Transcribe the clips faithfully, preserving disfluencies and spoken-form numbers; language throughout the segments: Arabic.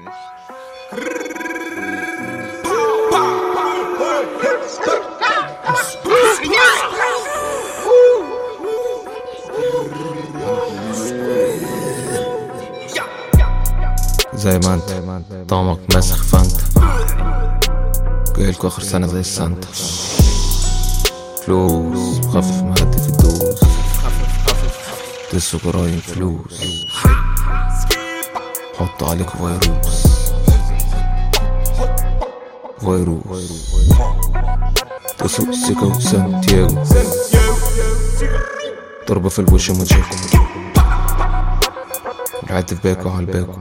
زي ما انت طعمك مسخ فانت جايلكوا اخر سنة زي السانتا. فلوس مخفف مهدي في الدوس تسو جرايم فلوس حط عليكوا فيروس فيروس تسوق سيكا وسانتياغو ضربة في الوش ومنشيكو العد في باكو على الباكو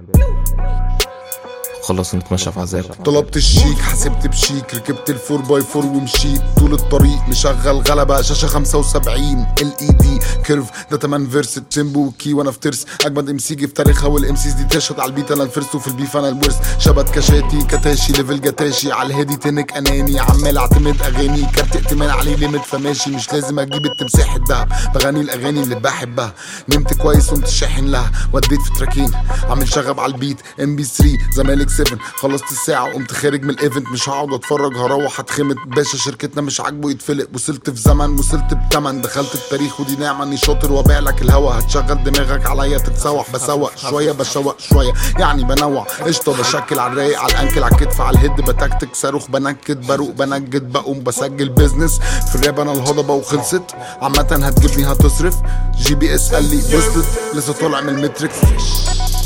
خلص نتمشى في عذاب. طلبت الشيك حسبت بشيك ركبت الفور باي فور ومشيت طول الطريق مشغل غلبة شاشة خمسة وسبعين ال اي دي كيرف ده تمن فيرس تيمبو وكي وانا في ترس اجمد ام سي جي في تاريخها والامسيز دي تشهد على البيت انا الفرس وفي البيف انا الورث شبت كشاتي كتاشي ليفل جتاشي على الهادي تنك اناني عمال اعتمد اغاني كارت ائتمان عليه ليميت فماشي مش لازم اجيب التمساح الدهب بغني الاغاني اللي بحبها نمت كويس ومت شاحن لها وديت في تراكين عامل شغب على البيت ام بي ثري زمالك سبعة خلصت الساعة قمت خارج من الايفنت مش هقعد اتفرج هروح اتخمت باشا شركتنا مش عاجبه يتفلق وصلت في زمن وصلت بتمن دخلت التاريخ ودي نعمة اني شاطر وابيع لك الهوا هتشغل دماغك عليا تتسوح بسوق شوية بشوق شوية يعني بنوع قشطة بشكل على الرايق على الانكل على الكتف على الهيد بتكتك صاروخ بنكد بروق بنجد بقوم بسجل بيزنس في الراب انا الهضبة وخلصت عامة هتجيبني هتصرف جي بي اس قال لي وصلت لسه طالع من المتريكس